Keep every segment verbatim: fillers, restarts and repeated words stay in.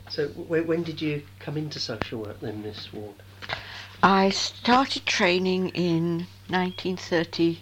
So w- when did you come into social work then, Miss Ward? I started training in nineteen thirty-eight,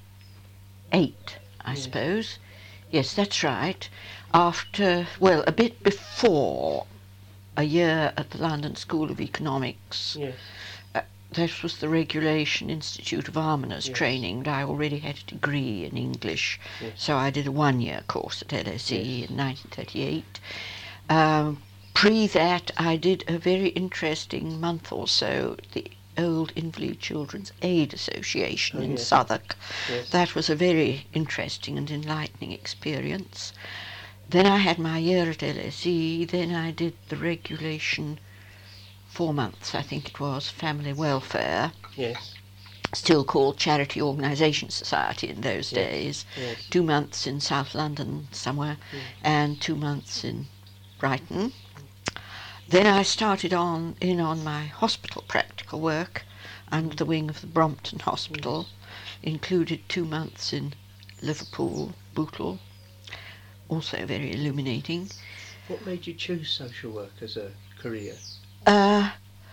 I Yes. suppose. Yes, that's right. After, well, a bit before a year at the London School of Economics. Yes. Uh, that was the Regulation Institute of Almoners Yes. training, and I already had a degree in English, Yes. so I did a one-year course at L S E Yes. in nineteen thirty-eight. Um, pre that, I did a very interesting month or so at the Old Invalid Children's Aid Association Oh, in yes. Southwark. Yes. That was a very interesting and enlightening experience. Then I had my year at L S E, then I did the regulation four months, I think it was, family welfare, Yes. still called Charity Organisation Society in those Yes. days, Yes. two months in South London somewhere, Mm. and two months in Brighton. Then I started on in on my hospital practical work under the wing of the Brompton Hospital, included two months in Liverpool, Bootle, also very illuminating. What made you choose social work as a career? Uh,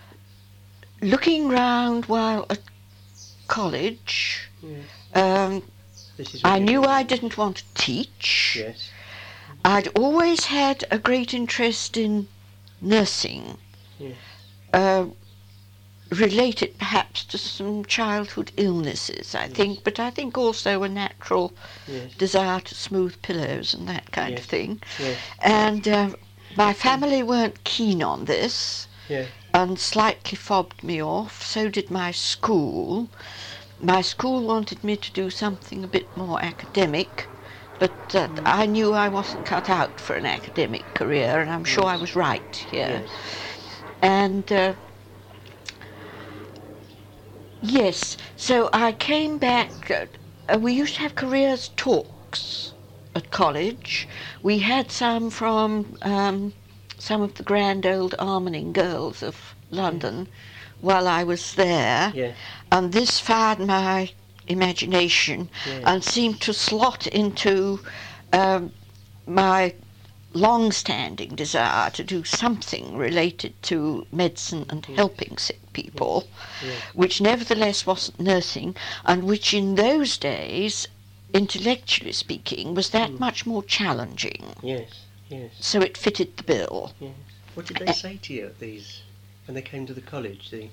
looking round while at college, Yes. um, This is what I you knew did. I didn't want to teach. Yes. I'd always had a great interest in nursing, Yes. uh, related perhaps to some childhood illnesses, I Yes. think, but I think also a natural Yes. desire to smooth pillows and that kind Yes. of thing. Yes. And uh, my family weren't keen on this Yes. and slightly fobbed me off. So did my school. My school wanted me to do something a bit more academic, but uh, I knew I wasn't cut out for an academic career, and I'm sure I was right here. Yes. And uh, yes, so I came back. Uh, we used to have careers talks at college. We had some from um, some of the grand old almoning girls of London while I was there, Yes. and this fired my imagination Yes. and seemed to slot into um, my long-standing desire to do something related to medicine and Yes. helping sick people, Yes. which nevertheless wasn't nursing, and which in those days, intellectually speaking, was that Mm. much more challenging. Yes. Yes. So it fitted the bill. Yes. What did they say to you at these when they came to the college? The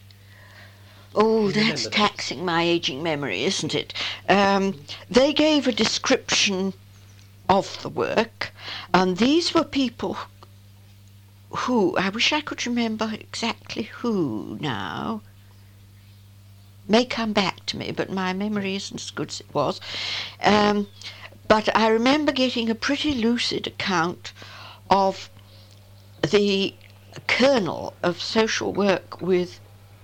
Oh, You that's remember that? taxing my aging memory, isn't it? Um, they gave a description of the work, and these were people who, I wish I could remember exactly who now, may come back to me, but my memory isn't as good as it was. Um, but I remember getting a pretty lucid account of the kernel of social work with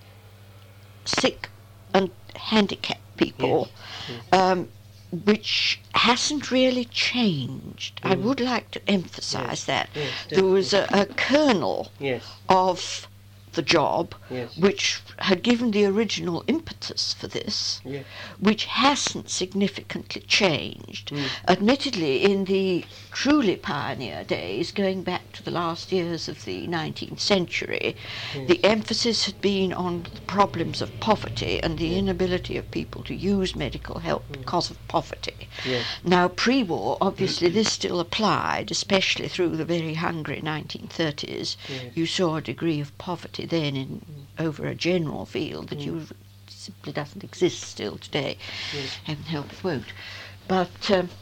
sick and handicapped people, Yes. um, which hasn't really changed. I Mm. would like to emphasise Yes. that. Yes, There was a, a kernel Yes. of the job Yes. which had given the original impetus for this, Yes. which hasn't significantly changed. Mm. Admittedly, in the truly pioneer days, going back to the last years of the nineteenth century, Yes. the emphasis had been on the problems of poverty and the Yes. inability of people to use medical help Mm. because of poverty. Yes. Now, pre-war, obviously this still applied, especially through the very hungry nineteen thirties. Yes. You saw a degree of poverty then in over a general field that Mm. you simply doesn't exist still today. Yes. Heaven help it won't. But um,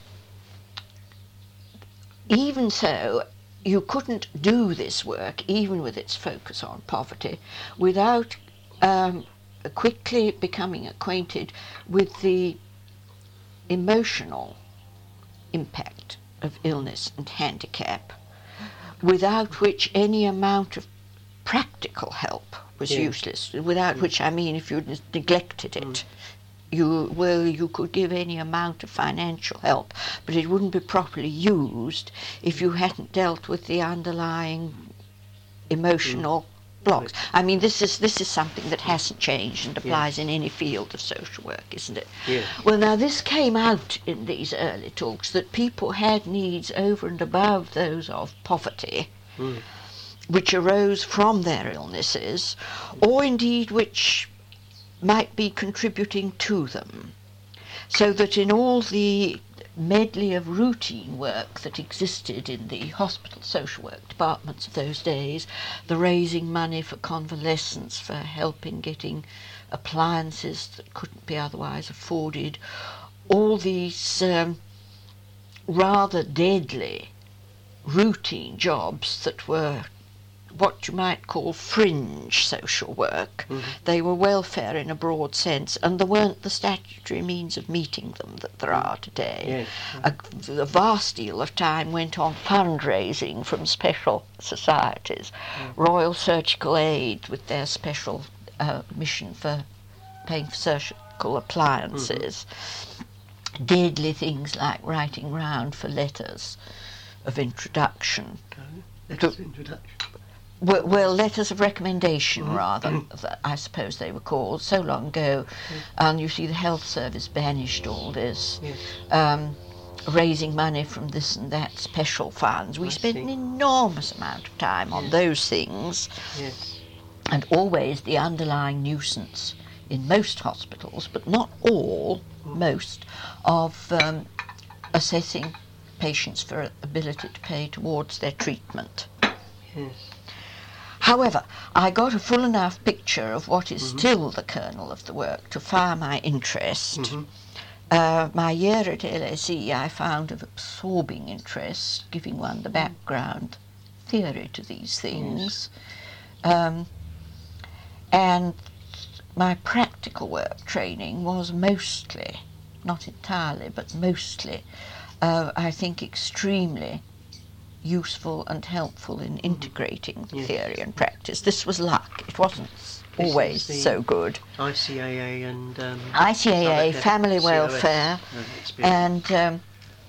even so, you couldn't do this work, even with its focus on poverty, without um, quickly becoming acquainted with the emotional impact of illness and handicap, without which any amount of practical help was Yeah. useless, without Mm. which I mean if you neglected it. Mm. You, well, you could give any amount of financial help, but it wouldn't be properly used if you hadn't dealt with the underlying emotional blocks. I mean, this is this is something that hasn't changed and applies in any field of social work, isn't it? Yes. Well, now this came out in these early talks that people had needs over and above those of poverty, Mm. which arose from their illnesses, or indeed which might be contributing to them, so that in all the medley of routine work that existed in the hospital social work departments of those days, the raising money for convalescents, for helping getting appliances that couldn't be otherwise afforded, all these um, rather deadly routine jobs that were what you might call fringe social work. Mm-hmm. They were welfare in a broad sense, and there weren't the statutory means of meeting them that there are today. Yes. A, a vast deal of time went on fundraising from special societies. Mm. Royal Surgical Aid, with their special uh, mission for paying for surgical appliances. Mm-hmm. Deadly things like writing round for letters of introduction. Okay. Letters To- of introduction. Well, well, letters of recommendation, Mm. rather, that I suppose they were called, so long ago. Yes. And you see the health service banished all this, Yes. um, raising money from this and that special funds. We I spent see. an enormous amount of time on Yes. those things, Yes. and always the underlying nuisance in most hospitals, but not all, Mm. most, of um, assessing patients for ability to pay towards their treatment. Yes. However, I got a full enough picture of what is Mhm. still the kernel of the work to fire my interest. Mm-hmm. Uh, my year at L S E I found of absorbing interest, giving one the background theory to these things. Um, and my practical work training was mostly, not entirely, but mostly, uh, I think extremely useful and helpful in integrating Yes. theory and practice. This was luck. It wasn't This always is the so good. I C A A and um, I C A A, other F- family C O S, welfare, uh, experience. and um,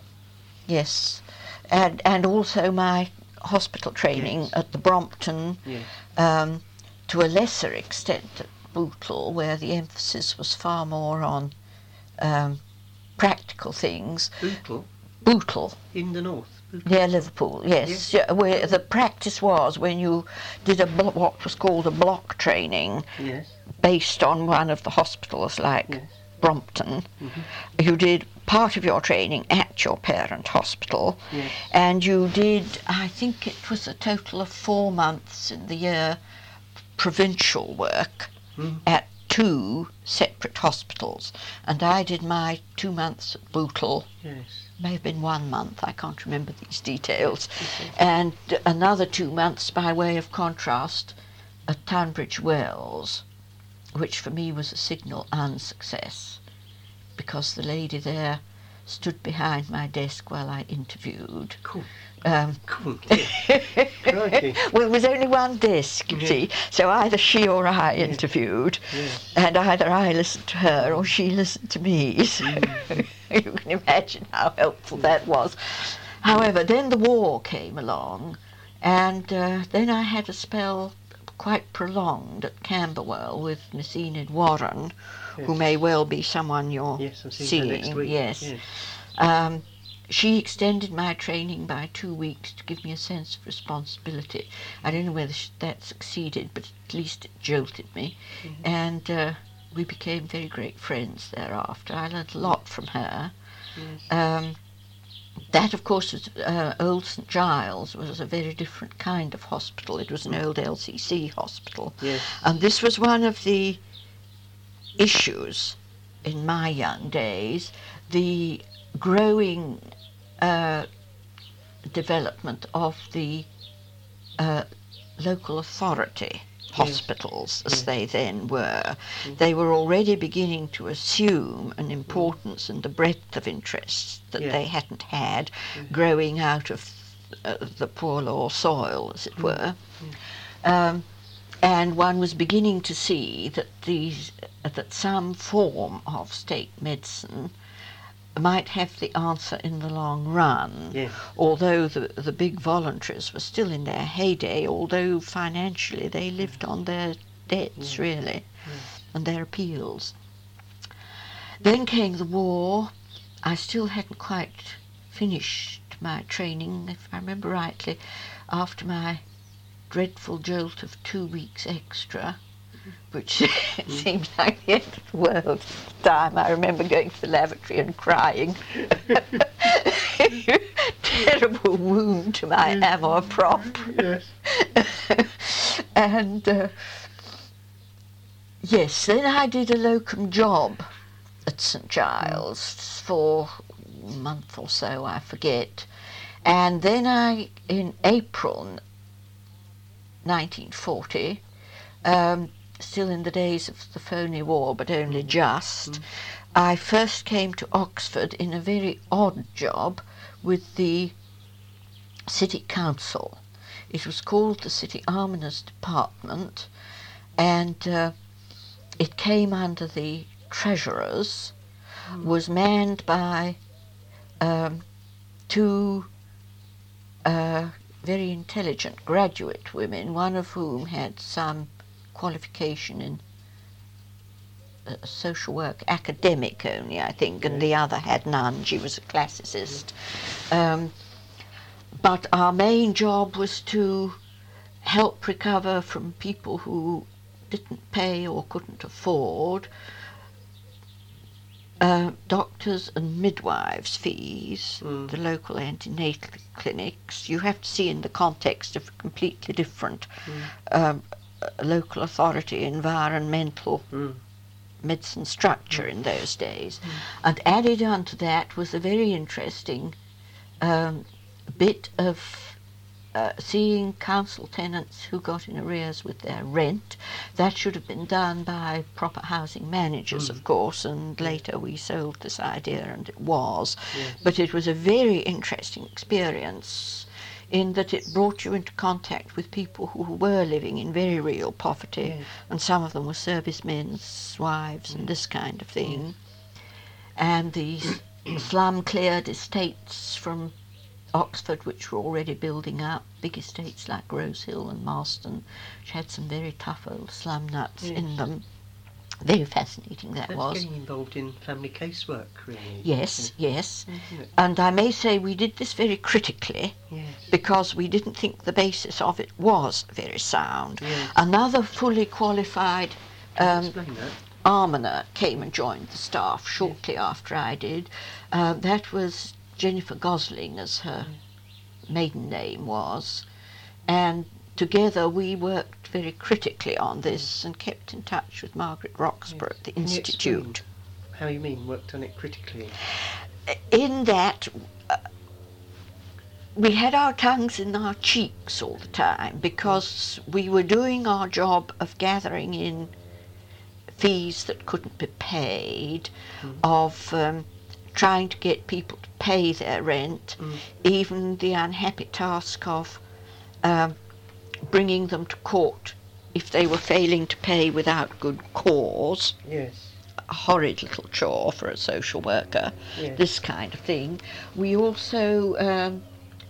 yes, and and also my hospital training Yes. at the Brompton, Yes. um, to a lesser extent at Bootle, where the emphasis was far more on um, practical things. Bootle Bootle, in the north. Bootle. near Liverpool, yes, Yes. yeah, where the practice was when you did a blo- what was called a block training Yes. based on one of the hospitals like Yes. Brompton. Mhm. You did part of your training at your parent hospital, Yes. and you did, I think it was a total of four months in the year, provincial work Mm. at two separate hospitals. And I did my two months at Bootle, Yes. may have been one month, I can't remember these details, Okay. and another two months by way of contrast at Tunbridge Wells, which for me was a signal unsuccess, because the lady there stood behind my desk while I interviewed. Cool. Um, Cool. Yeah. Crikey. well, it was only one desk, you Yeah. see, so either she or I Yeah. interviewed, Yes. and either I listened to her or she listened to me. So Mm. you can imagine how helpful that was. However, then the war came along, and uh, then I had a spell quite prolonged at Camberwell with Miss Enid Warren, who Yes. may well be someone you're Yes, I'm seeing, seeing. her next week. Yes. Yes. Um, she extended my training by two weeks to give me a sense of responsibility. I don't know whether sh- that succeeded, but at least it jolted me. Mhm. And uh, we became very great friends thereafter. I learnt a lot from her. Yes. Um, that, of course, was uh, Old St Giles was a very different kind of hospital. It was an old L C C hospital. Yes. And this was one of the issues in my young days, the growing uh, development of the uh, local authority hospitals, as Yes. they then were. Mhm. They were already beginning to assume an importance and a breadth of interests that Yes. they hadn't had, Mhm. growing out of uh, the poor law soil, as it Mhm. were. Um, and one was beginning to see that these that some form of state medicine might have the answer in the long run, Yes. although the, the big voluntaries were still in their heyday, although financially they lived on their debts, Yeah. really, Yeah. and their appeals. Then came the war. I still hadn't quite finished my training, if I remember rightly. After my dreadful jolt of two weeks extra, which seems like the end of the world at the time. I remember going to the lavatory and crying. Terrible wound to my amor prop. Yes. And uh, yes, then I did a locum job at St Giles for a month or so, I forget. And then I, in April nineteen forty, um, still in the days of the phony war, but only just, mm. I first came to Oxford in a very odd job with the City Council. It was called the City Almoners Department, and uh, it came under the treasurers, mm. was manned by um, two uh, very intelligent graduate women, one of whom had some qualification in uh, social work, academic only, I think, and the other had none. She was a classicist. Um, but our main job was to help recover from people who didn't pay or couldn't afford Uh, doctors and midwives' fees, mm. the local antenatal clinics. You have to see in the context of a completely different mm. um, local authority environmental mm. medicine structure in those days. Mm. And added on to that was a very interesting um, bit of Uh, seeing council tenants who got in arrears with their rent. That should have been done by proper housing managers, mm. of course, and later we sold this idea and it was. Yes. But it was a very interesting experience in that it brought you into contact with people who were living in very real poverty, yes. and some of them were servicemen's wives mm. and this kind of thing. Yes. And these slum-cleared estates from Oxford, which were already building up, big estates like Rose Hill and Marston, which had some very tough old slum nuts yes. in them. Very fascinating that That's was. Getting involved in family casework, really. Yes, yes. Mm-hmm. And I may say we did this very critically, yes. because we didn't think the basis of it was very sound. Yes. Another fully qualified um, explain that. almoner came and joined the staff shortly yes. after I did. Uh, that was Jennifer Gosling, as her maiden name was, and together we worked very critically on this and kept in touch with Margaret Roxburgh at the Can Institute. You how you mean worked on it critically? In that uh, we had our tongues in our cheeks all the time, because we were doing our job of gathering in fees that couldn't be paid, mm. of um, trying to get people to pay their rent, mm. even the unhappy task of um, bringing them to court if they were failing to pay without good cause. Yes. A horrid little chore for a social worker, yes. this kind of thing. We also, um,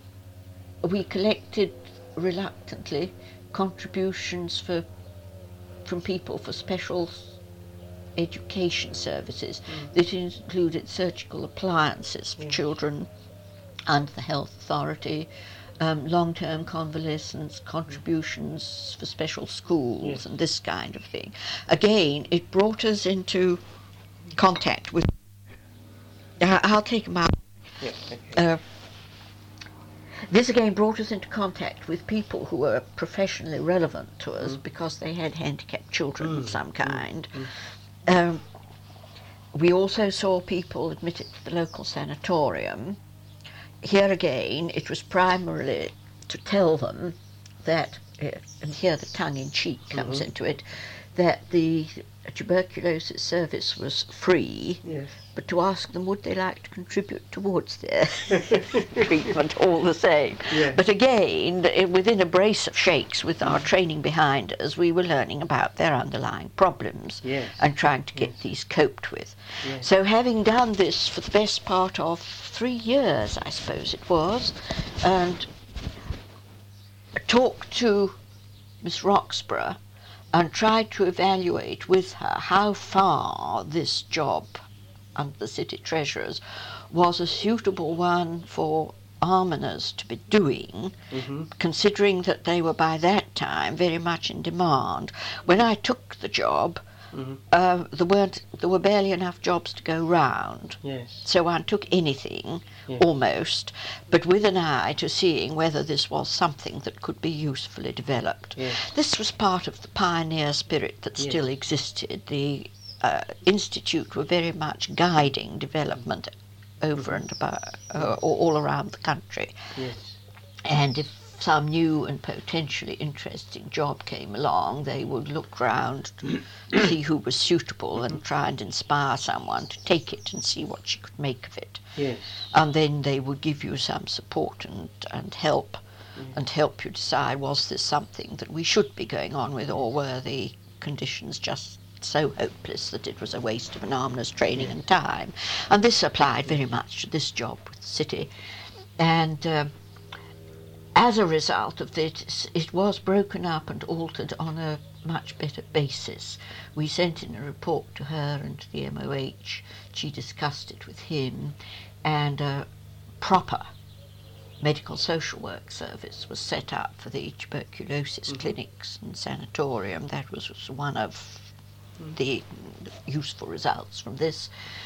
we collected reluctantly contributions for from people for special education services mm. that included surgical appliances for yes. children under the health authority, um, long-term convalescence, contributions mm. for special schools yes. and this kind of thing. Again, it brought us into contact with... Uh, I'll take them out. Yes, okay. uh, this again brought us into contact with people who were professionally relevant to us mm. because they had handicapped children mm. of some kind. Mm. Um, we also saw people admitted to the local sanatorium. Here again, it was primarily to tell them that, uh, and here the tongue-in-cheek comes mm-hmm. into it, that the tuberculosis service was free, yes. but to ask them would they like to contribute towards their treatment all the same. Yes. But again, within a brace of shakes with our training behind us, we were learning about their underlying problems yes. and trying to get yes. these coped with. Yes. So having done this for the best part of three years, I suppose it was, and talked to Miss Roxburgh and tried to evaluate with her how far this job under the city treasurers was a suitable one for almoners to be doing, Mm-hmm. considering that they were by that time very much in demand. When I took the job, Mm-hmm. uh, there weren't there were barely enough jobs to go round. Yes. So I took anything, Yes. almost, but with an eye to seeing whether this was something that could be usefully developed. Yes. This was part of the pioneer spirit that Yes. still existed. The uh, Institute were very much guiding development over and about, uh, all around the country. Yes. And if some new and potentially interesting job came along, they would look round to see who was suitable and try and inspire someone to take it and see what she could make of it. Yes. And then they would give you some support and, and help, Yes. and help you decide, was this something that we should be going on with, or were the conditions just so hopeless that it was a waste of an almoner's training and time. And this applied very much to this job with the city. And um, as a result of this, it was broken up and altered on a much better basis. We sent in a report to her and to the M O H. She discussed it with him, and a proper medical social work service was set up for the tuberculosis Mm-hmm. clinics and sanatorium. That was, was one of Mm. the useful results from this.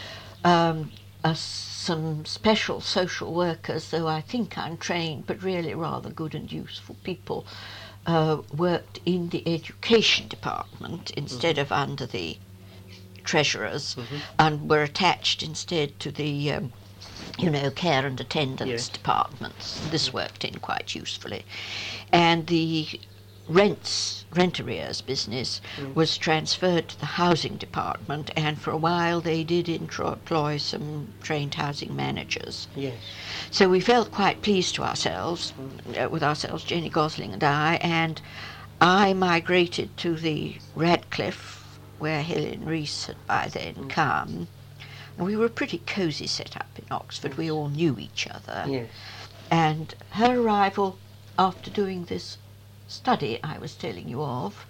Um, uh, some special social workers, though I think untrained, but really rather good and useful people, uh, worked in the education department instead Mm-hmm. of under the treasurers, Mm-hmm. and were attached instead to the um, you know, care and attendance Yes. departments. This worked in quite usefully. And the rents, rent arrears business Mm. was transferred to the housing department, and for a while they did intro- employ some trained housing managers. Yes. So we felt quite pleased to ourselves, uh, with ourselves, Jenny Gosling and I, and I migrated to the Radcliffe, where Helen Rees had by then Mm. come. And we were a pretty cosy set up in Oxford. We all knew each other. Yes. And her arrival after doing this study I was telling you of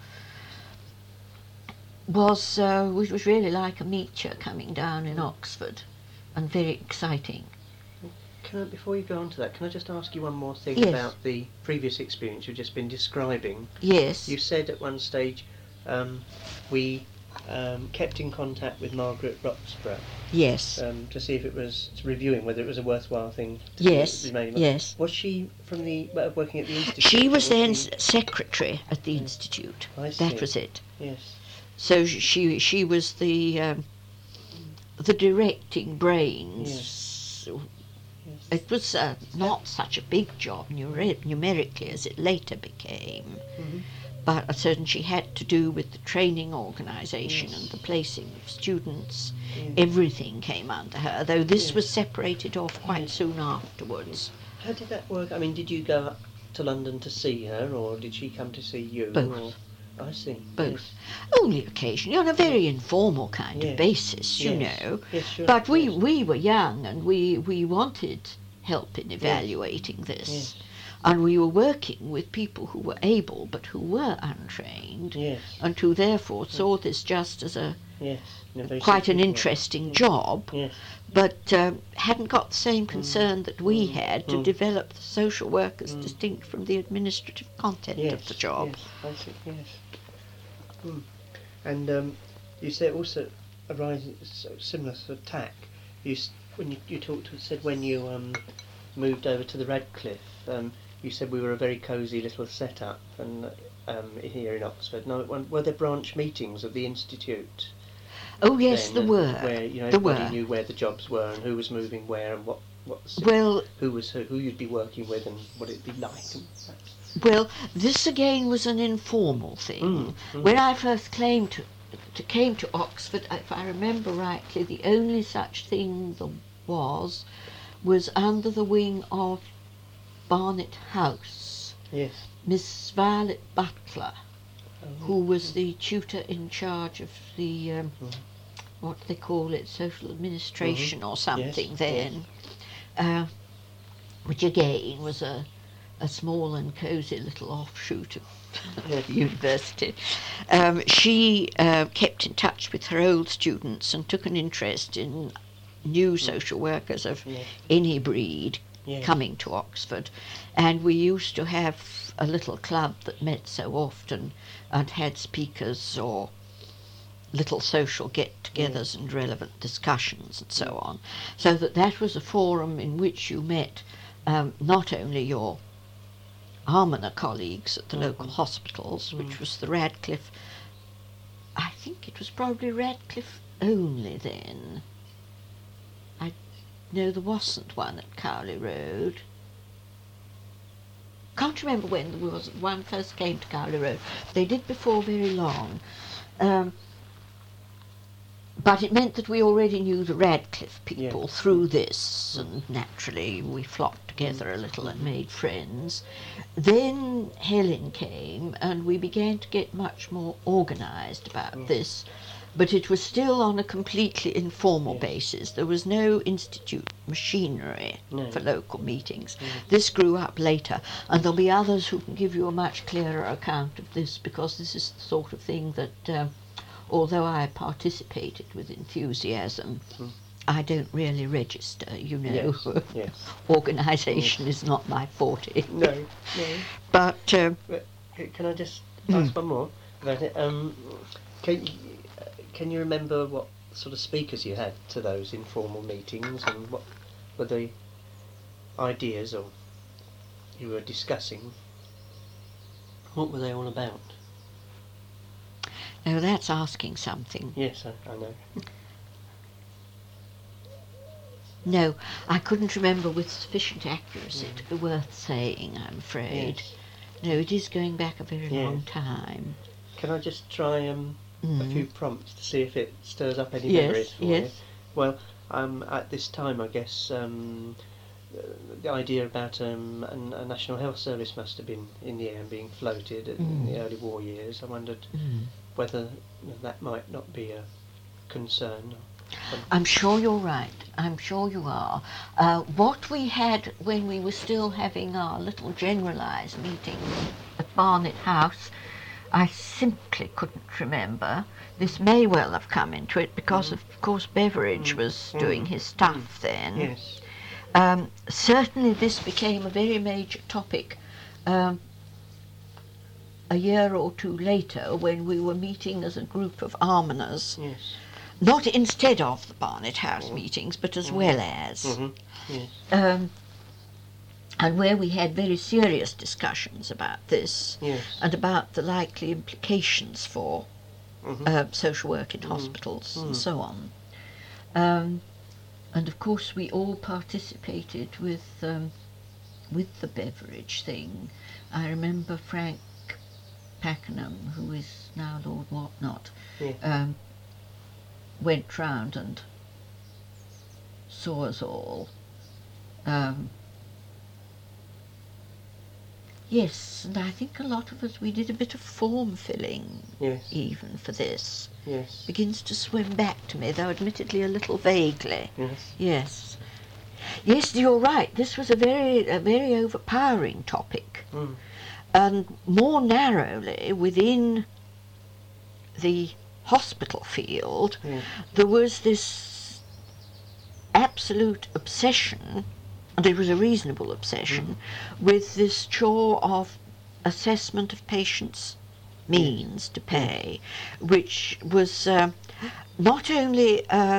was, uh, which was really like a meteor coming down in Oxford, and very exciting. Can I, before you go on to that, can I just ask you one more thing Yes. about the previous experience you've just been describing? Yes. You said at one stage um, we um, kept in contact with Margaret Roxburgh Yes. um, to see if it was reviewing whether it was a worthwhile thing to Yes. be made. Yes. Was she from the uh, working at the institute? She or was then she- s- secretary at the institute. I see. That was it. Yes. So she she was the um, the directing brains. Yes. It was uh, not such a big job numer- numerically as it later became, Mhm. but certainly she had to do with the training organisation Yes. and the placing of students. Yes. Everything came under her, though this Yes. was separated off quite Yes. soon afterwards. How did that work? I mean, did you go up to London to see her, or did she come to see you? Both. Or... I see. Both. Only occasionally, on a very informal kind Yes. of basis, you Yes. know. Yes, sure, But of we, course. we were young, and we, we wanted help in evaluating this. Yes. And we were working with people who were able but who were untrained, Yes. and who therefore saw this just as a Yes. In a very quite an simple way. interesting Yes. job, Yes. but um, hadn't got the same concern that we Mm. had to Mm. develop the social work as Mm. distinct from the administrative content Yes. of the job. Yes. I see. Yes. Hmm. And um, you said also arising so similar sort of tack. You s- when you, you talked said when you um, moved over to the Radcliffe, um, you said we were a very cosy little setup, and um, here in Oxford. Now, when- were there branch meetings of the institute? Oh yes, then, there uh, were. Where you know There everybody were. knew where the jobs were and who was moving where and what what the, si- Well, who was who, who you'd be working with and what it'd be like. And that's, Well, this again was an informal thing. Mm, mm. When I first came to, to came to Oxford, if I remember rightly, the only such thing there was was under the wing of Barnet House, yes. Miss Violet Butler, Oh, who was the tutor in charge of the um, Mhm. what do they call it, social administration or something Yes, then, uh, which again was a a small and cosy little offshoot of Yes. the university. Um, she uh, kept in touch with her old students and took an interest in new social workers of Yes. any breed Yeah. coming to Oxford, and we used to have a little club that met so often and had speakers or little social get-togethers Yeah. and relevant discussions and so on, so that that was a forum in which you met um, not only your Arminer colleagues at the Mhm. local hospitals, Mm. which was the Radcliffe, I think it was probably Radcliffe only then. I know there wasn't one at Cowley Road. Can't remember when there was one first came to Cowley Road. They did before very long. Um, But it meant that we already knew the Radcliffe people Yes. through this, Mm. and naturally we flocked together a little and Mhm. made friends. Then Helen came, and we began to get much more organised about Yes. this, but it was still on a completely informal Yes. basis. There was no institute machinery No. for local meetings. Yes. This grew up later, and there'll be others who can give you a much clearer account of this, because this is the sort of thing that... Uh, although I participated with enthusiasm, Mm. I don't really register, you know. Yes. Yes. Organisation is not my forte. No. No. But, um, But c- can I just Mm. ask one more about it? Um, can you, can you remember what sort of speakers you had to those informal meetings, and what were the ideas or you were discussing? What were they all about? no, that's asking something. Yes, I, I know. No, I couldn't remember with sufficient accuracy Mm. to be worth saying, I'm afraid. Yes. No, it is going back a very Yes. long time. Can I just try um, a Mm. few prompts to see if it stirs up any Yes, memories for yes. you? Well, um, at this time, I guess um, uh, the idea about um, an, a National Health Service must have been in the air and being floated in Mm. the early war years. I wondered Mm. whether you know, that might not be a concern. Or I'm sure you're right. I'm sure you are. Uh, what we had when we were still having our little generalised meeting at Barnet House, I simply couldn't remember. This may well have come into it because, Mm. of course, Beveridge Mm. was Mm. doing his stuff Mm. then. Yes. Um, certainly this became a very major topic um, a year or two later when we were meeting as a group of almoners, Yes. not instead of the Barnet House Mm. meetings, but as Mm. well as, Mm-hmm. Yes. um, and where we had very serious discussions about this Yes. and about the likely implications for Mm-hmm. uh, social work in Mm. hospitals Mm. and so on. Um, and of course we all participated with um, with the Beveridge thing. I remember Frank Pakenham, who is now Lord Whatnot, Yeah. um, went round and saw us all. Um, yes, and I think a lot of us, we did a bit of form filling Yes. even for this. Yes. Begins to swim back to me, though admittedly a little vaguely. Yes. Yes. Yes, you're right. This was a very, a very overpowering topic. Mm. And more narrowly, within the hospital field, Yeah. there was this absolute obsession, and it was a reasonable obsession, with this chore of assessment of patients' means to pay, which was uh, not only uh,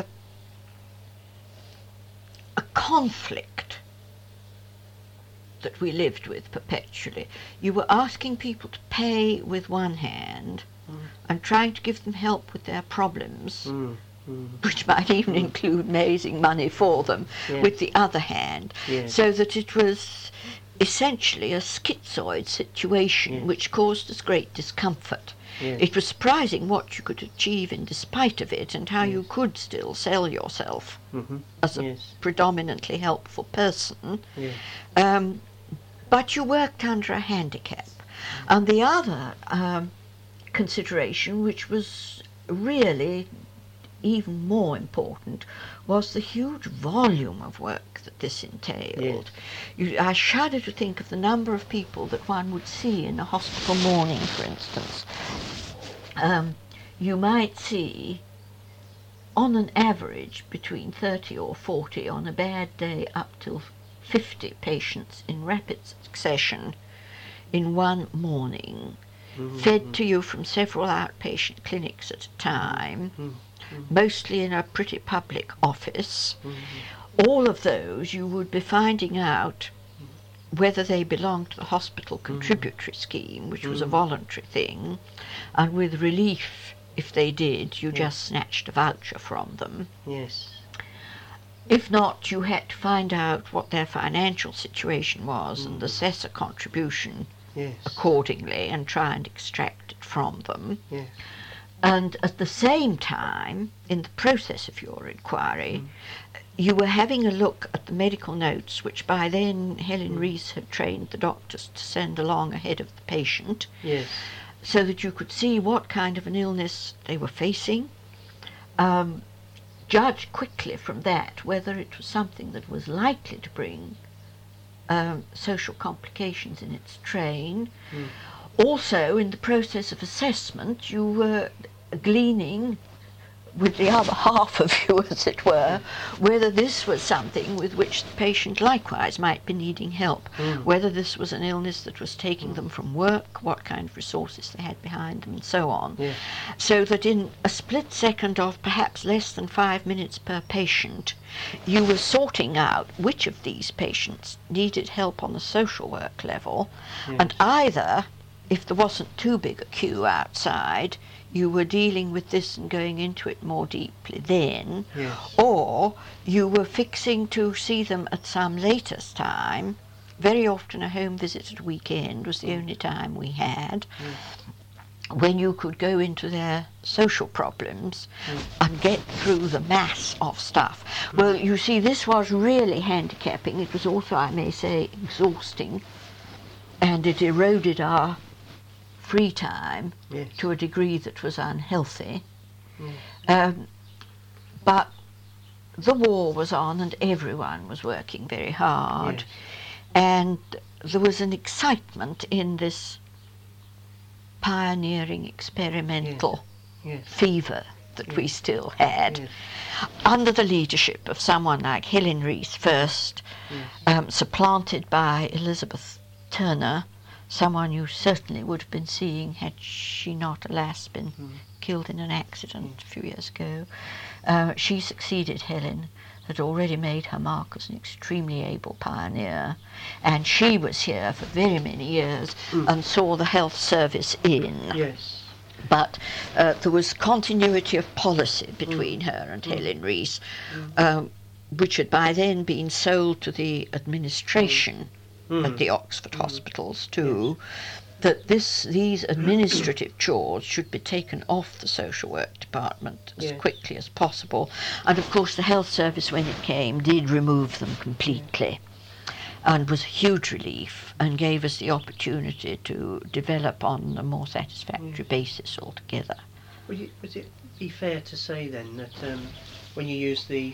a conflict that we lived with perpetually. You were asking people to pay with one hand Mm. and trying to give them help with their problems, Mm. Mm. which might even include raising money for them, Yes. with the other hand, Yes. so that it was essentially a schizoid situation Yes. which caused us great discomfort. Yes. It was surprising what you could achieve in despite of it, and how you Yes. could still sell yourself Mm-hmm. as a Yes. predominantly helpful person. Yes. Um, but you worked under a handicap. And the other um, consideration, which was really even more important, was the huge volume of work that this entailed. You, I shudder to think of the number of people that one would see in a hospital morning, for instance. Um, you might see, on an average, between thirty or forty, on a bad day up till fifty patients in rapid succession in one morning, Mm-hmm. fed to you from several outpatient clinics at a time, Mm-hmm. mostly in a pretty public office. Mm-hmm. All of those you would be finding out whether they belonged to the hospital contributory scheme, which was a voluntary thing, and with relief, if they did, you Yes. just snatched a voucher from them. Yes. If not, you had to find out what their financial situation was and assess a contribution Yes. accordingly and try and extract it from them. Yes. And at the same time, in the process of your inquiry, you were having a look at the medical notes, which by then Helen Rees had trained the doctors to send along ahead of the patient, Yes. so that you could see what kind of an illness they were facing, um, judge quickly from that whether it was something that was likely to bring um, social complications in its train. Mm. Also, in the process of assessment, you were gleaning with the other half of you, as it were, whether this was something with which the patient likewise might be needing help, Mm. whether this was an illness that was taking them from work, what kind of resources they had behind them, and so on. Yes. So that in a split second of perhaps less than five minutes per patient, you were sorting out which of these patients needed help on the social work level, Yes. and either, if there wasn't too big a queue outside, you were dealing with this and going into it more deeply then, Yes. or you were fixing to see them at some later time. Very often a home visit at a weekend was the only time we had, when you could go into their social problems and get through the mass of stuff. Well, you see, this was really handicapping. It was also, I may say, exhausting, and it eroded our free time Yes. to a degree that was unhealthy. Yes. Um, but the war was on and everyone was working very hard. Yes. And there was an excitement in this pioneering experimental Yes. fever that we Yes. still had, Yes. under the leadership of someone like Helen Rees first, Yes. um, supplanted by Elizabeth Turner, someone you certainly would have been seeing had she not, alas, been Mm. killed in an accident a few years ago. Uh, she succeeded Helen, had already made her mark as an extremely able pioneer, and she was here for very many years Mm. and saw the health service in. Yes. But uh, there was continuity of policy between her and Helen Rees, um, which had by then been sold to the administration Mm. at the Oxford hospitals too, that this these administrative chores should be taken off the social work department as Yes. quickly as possible. And of course the health service, when it came, did remove them completely, and was a huge relief and gave us the opportunity to develop on a more satisfactory basis altogether. Would, you, would it be fair to say then that um, when you use the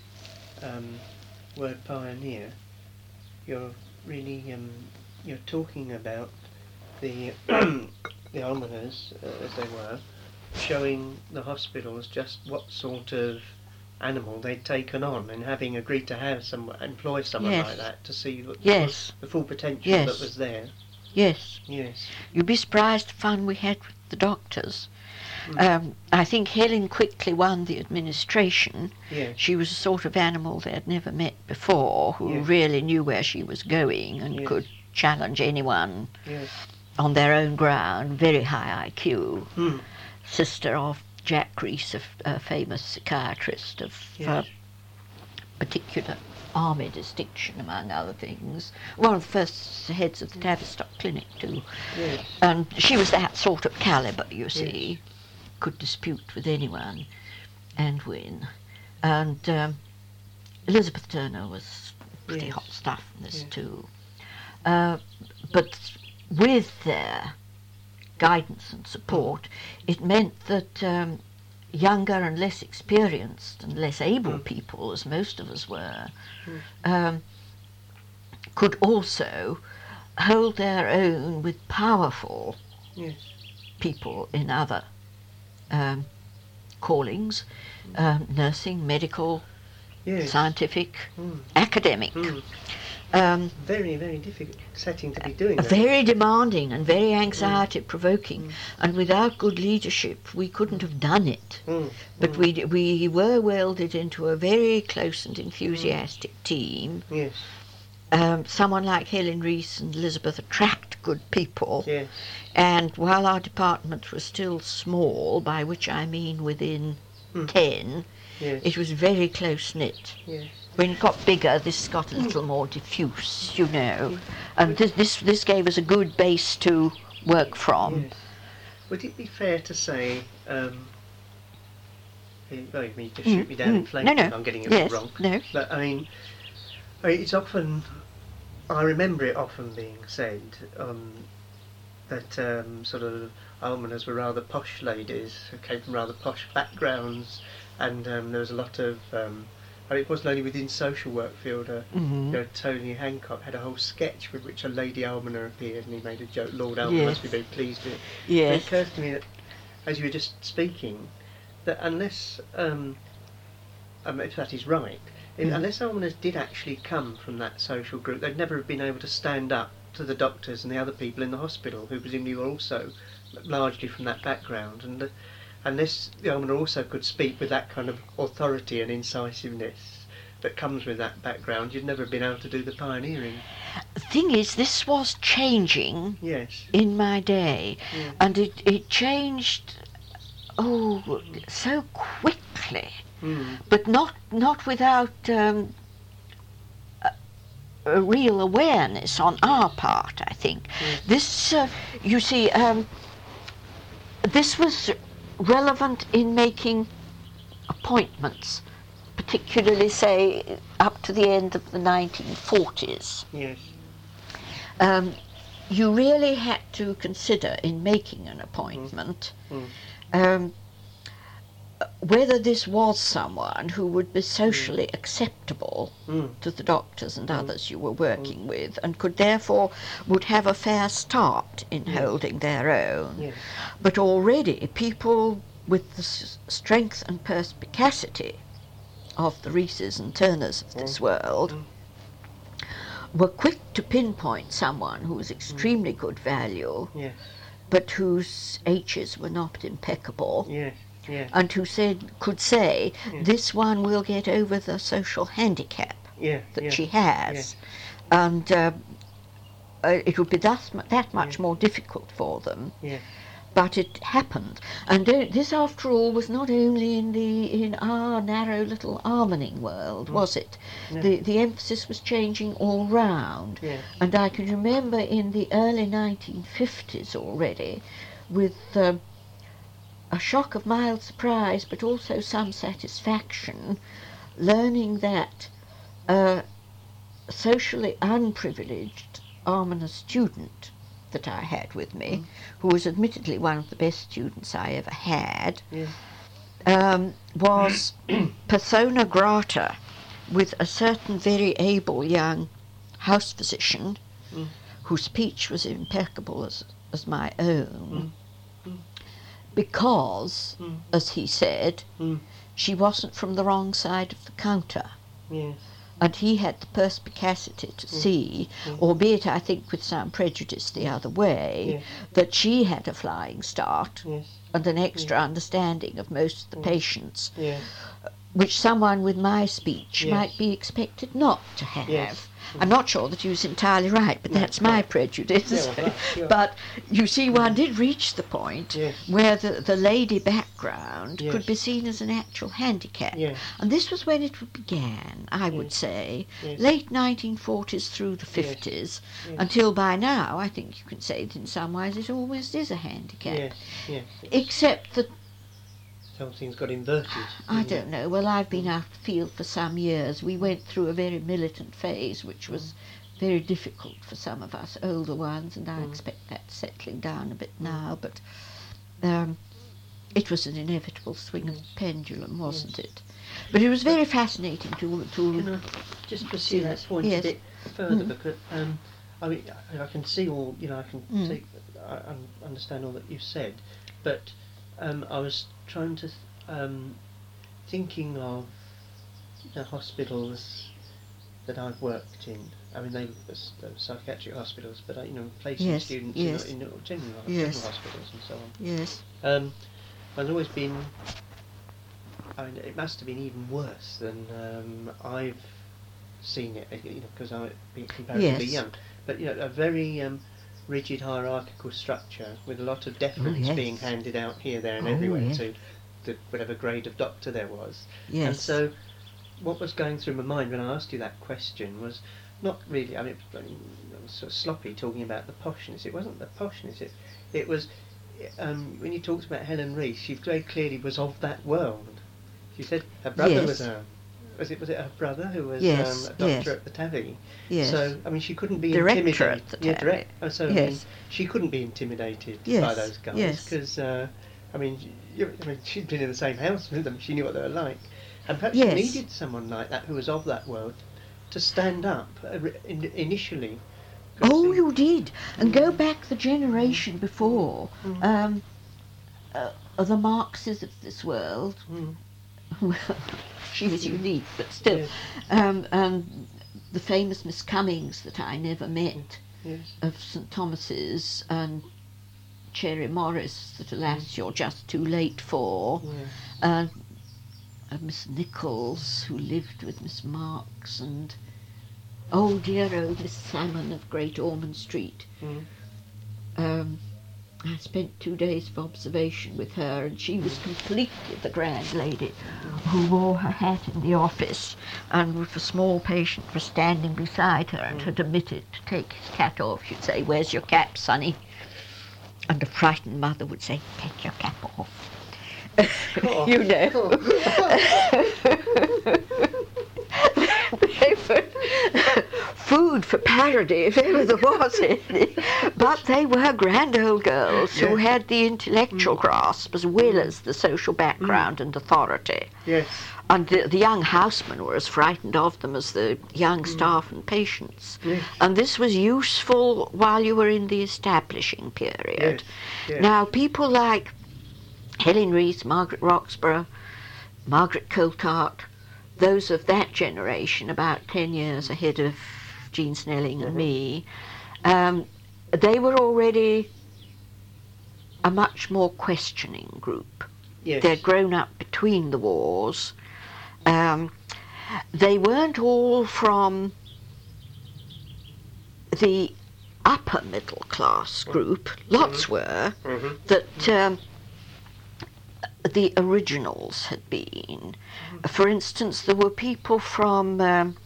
um, word pioneer, you're really um, you're talking about the the almoners, uh, as they were, showing the hospitals just what sort of animal they'd taken on, and having agreed to have some employ someone Yes. like that to see the, Yes. the full potential Yes. that was there. Yes. Yes. You'd be surprised the fun we had with the doctors. Um, I think Helen quickly won the administration. Yes. She was a sort of animal they had never met before, who Yes. really knew where she was going and Yes. could challenge anyone Yes. on their own ground. Very high I Q. Hmm. Sister of Jack Rees, a, f- a famous psychiatrist of uh, Yes. particular army distinction, among other things. One of the first heads of the Tavistock Clinic too. Yes. And she was that sort of calibre, you see, could dispute with anyone and win. And um, Elizabeth Turner was pretty Yes. hot stuff in this Yes. too. Uh, but with their guidance and support, it meant that um, younger and less experienced and less able Mm. people, as most of us were, Mm. um, could also hold their own with powerful Yes. people in other um, callings, um, nursing, medical, Yes. scientific, Hmm. academic. Hmm. Um, Very, very difficult setting to be doing that. very demanding and very anxiety provoking, Mm. and without good leadership we couldn't have done it. Mm. But Mm. we d- we were welded into a very close and enthusiastic team. Yes, Um, someone like Helen Rees and Elizabeth attract good people, yes, and while our department was still small, by which I mean within Mm. ten, yes, it was very close knit. yes. When it got bigger, this got a little more diffuse, you know, and this this, this gave us a good base to work from. Yes. Would it be fair to say, um, you- well, you can shoot me down in Mm, flames no, no. if I'm getting it Yes, wrong. no. But I mean, I mean, it's often, I remember it often being said um, that um, sort of almoners were rather posh ladies who came from rather posh backgrounds, and um, there was a lot of, um, I mean, it wasn't only within social work field. Uh, Mhm. you know, Tony Hancock had a whole sketch with which a lady almoner appeared, and he made a joke. Lord Almoner Yes. must be very pleased with it. Yes. It occurs to me that, as you were just speaking, that unless, um, um, if that is right, if- Mm. unless almoners did actually come from that social group, they'd never have been able to stand up to the doctors and the other people in the hospital, who presumably were also largely from that background. And uh, unless the almoner also could speak with that kind of authority and incisiveness that comes with that background, you'd never have been able to do the pioneering. The thing is, this was changing Yes. in my day, Yeah. and it, it changed, oh, so quickly, Mm. but not not without um, a, a real awareness on our part, I think. Yes. This, uh, you see, um, this was relevant in making appointments, particularly, say, up to the end of the nineteen forties. Yes. Um, you really had to consider in making an appointment Mm. um, whether this was someone who would be socially acceptable Mm. to the doctors and Mm. others you were working with, and could therefore would have a fair start in Yes. holding their own. Yes. But already people with the s- strength and perspicacity of the Reeses and Turners of this Mm. world Mm. were quick to pinpoint someone who was extremely good value, Yes. but whose H's were not impeccable, Yes. Yes. and who said could say, Yeah. this one will get over the social handicap Yeah. that yeah. she has, and uh, uh, it would be thus, mu- that much Yeah. more difficult for them. Yeah. But it happened, and uh, this, after all, was not only in the in our narrow little almoning world, Mm. was it? No. The the emphasis was changing all round, Yes. and I can remember in the early nineteen fifties already, with um, a shock of mild surprise, but also some satisfaction, learning that a socially unprivileged almoner student that I had with me, Mm. who was admittedly one of the best students I ever had, Yeah. um, was persona grata with a certain very able young house physician, Mm. whose speech was impeccable as, as my own, Mm. Mm. because, Mm. as he said, Mm. she wasn't from the wrong side of the counter. Yes. And he had the perspicacity to see, Mm. albeit I think with some prejudice the other way, Yes. that she had a flying start Yes. and an extra understanding of most of the Mm. patients, Yes. which someone with my speech Yes. might be expected not to have. Yes. I'm not sure that he was entirely right, but No, that's my right. prejudice. Yeah, well, that- yeah. But you see, one did reach the point Yes. where the, the lady background Yes. could be seen as an actual handicap. Yes. And this was when it began, I would Yes. say, Yes. late nineteen forties through the Yes. fifties, Yes. until by now I think you can say that in some ways it almost is a handicap. Yes. Yes. Except that, Something's got inverted. I hasn't it? don't know, well, I've been out of the field for some years. We went through a very militant phase, which was very difficult for some of us older ones, and I Mm. expect that's settling down a bit now, but um, it was an inevitable swing of Yes. the pendulum, wasn't Yes. it? But it was very fascinating to... to Can I just pursue that point Yes. a bit further? Mm. Because um, I mean, I, I can see all, you know, I can Mm. see, I, I understand all that you've said, but um, I was trying to, th- um, thinking of the hospitals that I've worked in, I mean, they were, s- they were psychiatric hospitals, but uh, you know, placing Yes, students yes. in, in general, Yes. general hospitals and so on. Yes. Um, there's always been. I mean, it must have been even worse than um, I've seen it, you know, because I've been comparatively Yes. young. But you know, a very um, rigid hierarchical structure with a lot of deference yes. being handed out here, there, and Oh, everywhere yes. to the, whatever grade of doctor there was. Yes. And so, what was going through my mind when I asked you that question was not really. I mean, I mean, I was sort of sloppy talking about the poshness. It wasn't the poshness. It, it was um, when you talked about Helen Rees. She very clearly was of that world. She said her brother Yes. was a. Was it was it her brother who was Yes, um, a doctor yes. at the Tavy? Yes. So I mean, she couldn't be Director intimidated. at the yeah, Tavy. direct. Oh, so I mean, Yes. she couldn't be intimidated by Yes, those guys yes. because uh, I mean, you, I mean, she'd been in the same house with them. She knew what they were like, and perhaps Yes. she needed someone like that who was of that world to stand up uh, ri- in, initially. 'Cause Oh, the- you did. And go back the generation before. Mm. Um, uh, the Marxes of this world. Mm. She was unique, but still. Yes. Um, and the famous Miss Cummings that I never met Yes. of St Thomas's, and Cherry Morris that alas you're just too late for, Yes. and uh, Miss Nichols who lived with Miss Marks, and oh dear old Miss Salmon of Great Ormond Street. Mm. Um, I spent two days of observation with her, and she was completely the grand lady who wore her hat in the office, and if a small patient was standing beside her and had omitted to take his cap off, she'd say, "Where's your cap, sonny?" And a frightened mother would say, "Take your cap off." Oh. You know. They were food for parody, if ever there was any. But they were grand old girls who Yes. had the intellectual grasp as well as the social background and authority. Yes. And the, the young housemen were as frightened of them as the young staff and patients. Yes. And this was useful while you were in the establishing period. Yes. Yes. Now, people like Helen Rees, Margaret Roxburgh, Margaret Coulthart, those of that generation, about ten years ahead of Jean Snelling and Mhm. me, um, they were already a much more questioning group. Yes. They'd grown up between the wars. Um, they weren't all from the upper middle class group. Lots were, Mhm. that um, the originals had been. For instance, there were people from, um,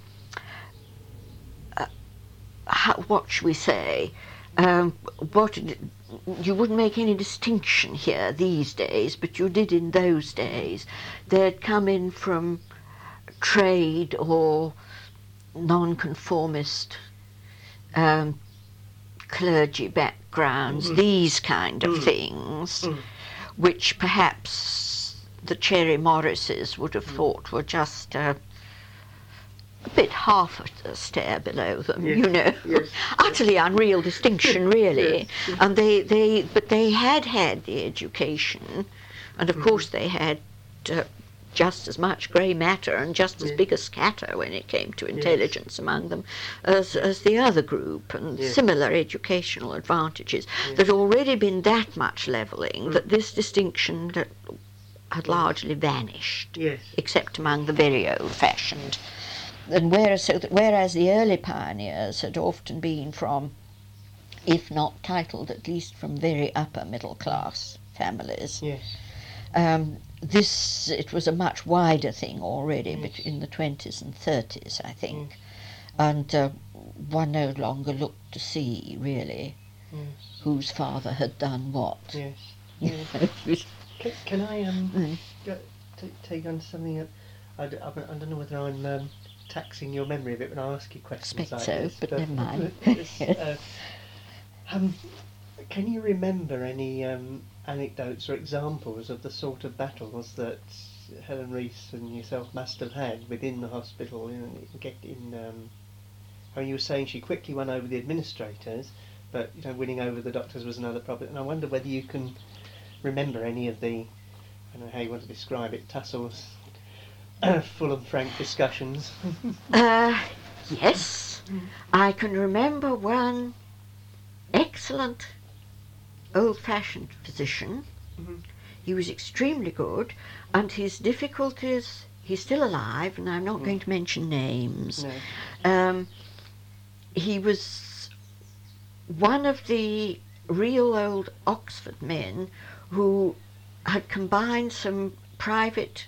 uh, how, what should we say, um, what you wouldn't make any distinction here these days, but you did in those days. They'd come in from trade or nonconformist um, clergy backgrounds, Mhm. these kind of Mm. things, Mm. which perhaps the Cherry Morrises would have thought were just uh, a bit half a stair below them, Yes, you know. yes. Utterly unreal distinction, really. Yes, yes. And they, they, but they had had the education, and of Mhm. course they had uh, just as much grey matter and just as Yes. big a scatter when it came to intelligence among them as, as the other group, and Yes. similar educational advantages. Yes. There'd already been that much levelling Mm. that this distinction that had largely vanished, Yes. except among the very old-fashioned. And whereas, so that, whereas the early pioneers had often been from, if not titled, at least from very upper middle class families, Yes. um, this, it was a much wider thing already, Yes. but in the twenties and thirties, I think. Yes. And uh, one no longer looked to see, really, Yes. whose father had done what. Yes. You Yes. know, it was- Can, can I um Mm. go, t- take on something that I, d- I, I don't know whether I'm um, taxing your memory a bit when I ask you questions Expect like so, this, but never mind. it's, uh, um, can you remember any um, anecdotes or examples of the sort of battles that Helen Rees and yourself must have had within the hospital? In, get in. Um, I mean, you were saying she quickly won over the administrators, but you know, winning over the doctors was another problem. And I wonder whether you can remember any of the, I don't know how you want to describe it, tussles, full and frank discussions. Uh, yes. Mm. I can remember one excellent old-fashioned physician. Mm-hmm. He was extremely good, and his difficulties, he's still alive, and I'm not Mm. going to mention names. No. Um, he was one of the real old Oxford men who had combined some private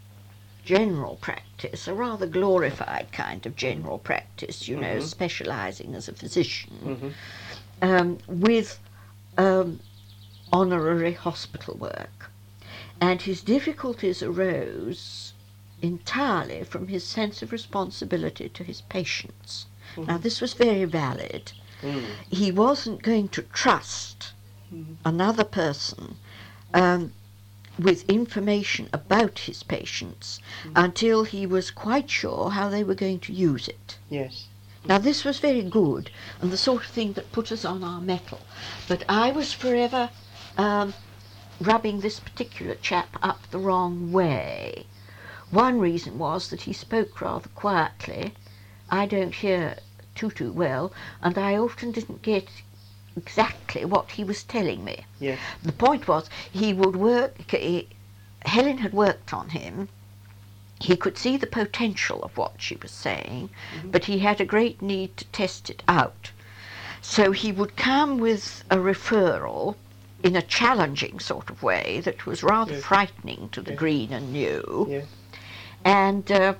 general practice, a rather glorified kind of general practice, you know, Mhm. specialising as a physician, Mm-hmm. um, with um, honorary hospital work. And his difficulties arose entirely from his sense of responsibility to his patients. Mm-hmm. Now, this was very valid. Mm. He wasn't going to trust Mm. another person um, with information about his patients Mm. until he was quite sure how they were going to use it. Yes. Now, this was very good and the sort of thing that put us on our mettle. But I was forever um, rubbing this particular chap up the wrong way. One reason was that he spoke rather quietly. I don't hear too, too well, and I often didn't get exactly what he was telling me. Yes. The point was, he would work, he, Helen had worked on him. He could see the potential of what she was saying, Mm-hmm. but he had a great need to test it out. So he would come with a referral in a challenging sort of way that was rather Yes. frightening to the Yes. green and new. Yes. And uh,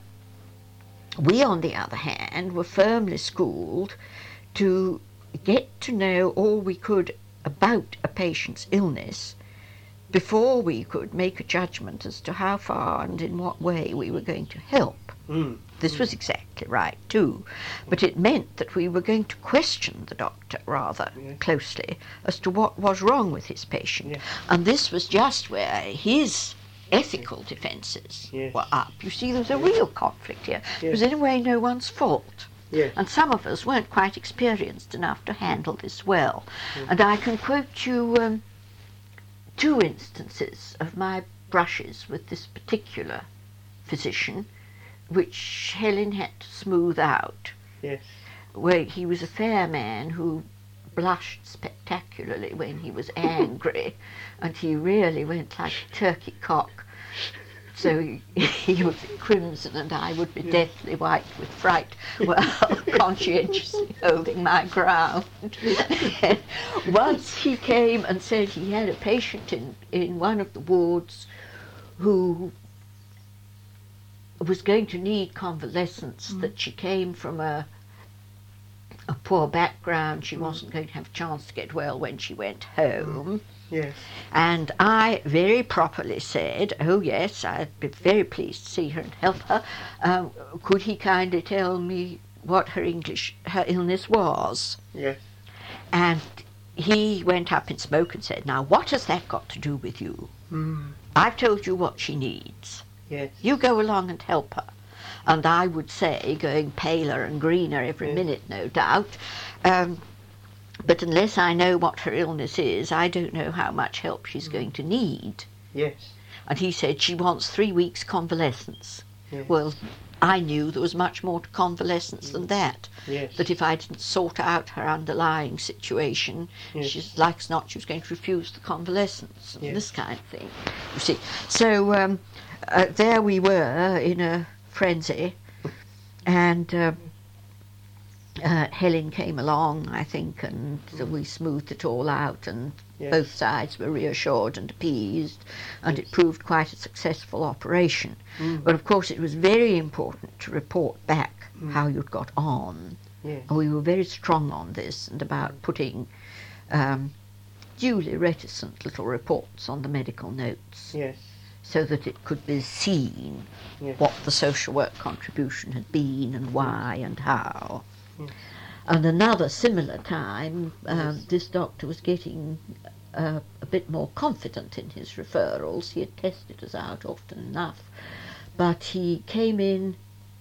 we, on the other hand, were firmly schooled to get to know all we could about a patient's illness before we could make a judgment as to how far and in what way we were going to help. Mm. This Mm. was exactly right too, but it meant that we were going to question the doctor rather Yes. closely as to what was wrong with his patient. Yes. And this was just where his ethical defences Yes. were up. You see, there was a Yes. real conflict here. It was Yes. in a way no one's fault. Yes. And some of us weren't quite experienced enough to handle this well. Mm. And I can quote you um, two instances of my brushes with this particular physician, which Helen had to smooth out. Yes. Where he was a fair man who blushed spectacularly when he was angry, and he really went like a turkey cock. So he, he would be crimson and I would be deathly white with fright, while conscientiously holding my ground. Once he came and said he had a patient in, in one of the wards who was going to need convalescence, Mm. that she came from a a poor background, she Mm. wasn't going to have a chance to get well when she went home. Yes. And I very properly said, oh yes, I'd be very pleased to see her and help her. Um, could he kindly tell me what her English, her illness was? Yes. And he went up in smoke and said, now what has that got to do with you? Mm. I've told you what she needs. Yes. You go along and help her. And I would say, going paler and greener every Yes. minute, no doubt, um, but unless I know what her illness is, I don't know how much help she's Mm. going to need. Yes. And he said she wants three weeks convalescence. Yes. Well, I knew there was much more to convalescence than that. Yes. That if I didn't sort out her underlying situation, Yes. she's like as not she was going to refuse the convalescence and Yes. this kind of thing. You see, so um, uh, there we were in a frenzy, and uh, uh, Helen came along, I think, and so we smoothed it all out, and Yes. both sides were reassured and appeased, and Yes. it proved quite a successful operation. Mm. But of course it was very important to report back Mm. how you'd got on. Yes. And we were very strong on this and about putting um, duly reticent little reports on the medical notes, Yes. so that it could be seen Yes. what the social work contribution had been and why and how. Yes. And another similar time, um, Yes. this doctor was getting uh, a bit more confident in his referrals. He had tested us out often enough, but he came in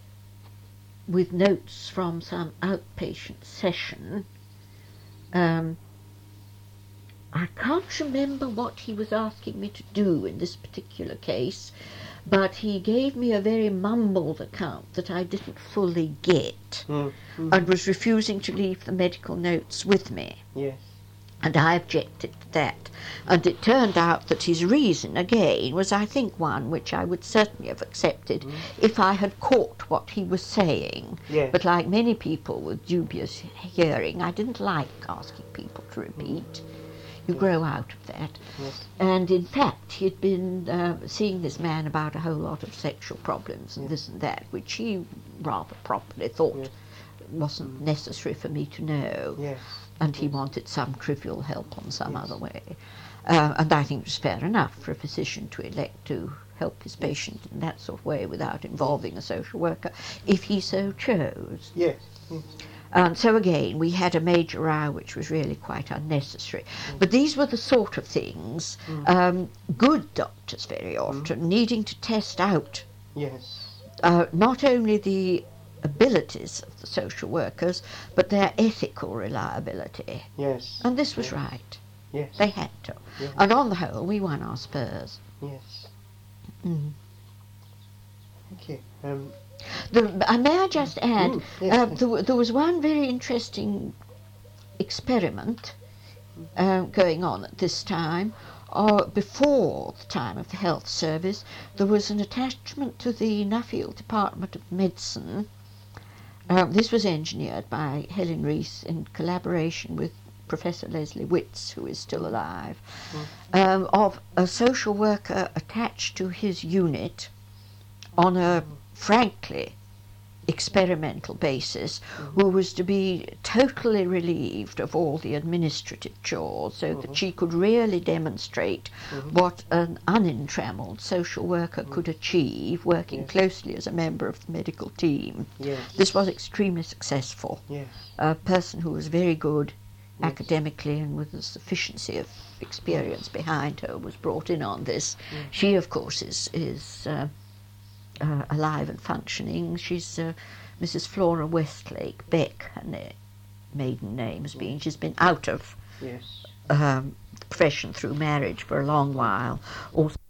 with notes from some outpatient session. Um, I can't remember what he was asking me to do in this particular case, but he gave me a very mumbled account that I didn't fully get, Mm. Mm. and was refusing to leave the medical notes with me. Yes. And I objected to that. And it turned out that his reason, again, was, I think, one which I would certainly have accepted Mm. if I had caught what he was saying. Yes. But like many people with dubious hearing, I didn't like asking people to repeat. You grow out of that. Yes. And in fact, he'd been uh, seeing this man about a whole lot of sexual problems and Yes. this and that, which he rather properly thought Yes. wasn't necessary for me to know. Yes. And he wanted some trivial help on some Yes. other way. Uh, and I think it was fair enough for a physician to elect to help his patient in that sort of way without involving a social worker, if he so chose. Yes. Yes. And so again, we had a major row which was really quite unnecessary. But these were the sort of things, Mm. um, good doctors very often, needing to test out Yes. uh, not only the abilities of the social workers, but their ethical reliability. Yes. And this was Yes. right. Yes. They had to. Yes. And on the whole, we won our spurs. Yes. Mm. Thank you. Um, The, uh, may I just add, Mm, yes, uh, yes. there, w- there was one very interesting experiment uh, going on at this time. Uh, before the time of the health service, there was an attachment to the Nuffield Department of Medicine. Um, this was engineered by Helen Rees in collaboration with Professor Leslie Witts, who is still alive, um, of a social worker attached to his unit on a frankly experimental basis, who was to be totally relieved of all the administrative chores so that she could really demonstrate what an untrammeled social worker could achieve working Yes. closely as a member of the medical team. yes. This was extremely successful. Yes. A person who was very good Yes. academically and with a sufficiency of experience behind her was brought in on this. Yes. She, of course, is is uh, uh, alive and functioning. She's uh, Missus Flora Westlake Beck, her na- maiden name has been. She's been out of Yes. um, the profession through marriage for a long while. Also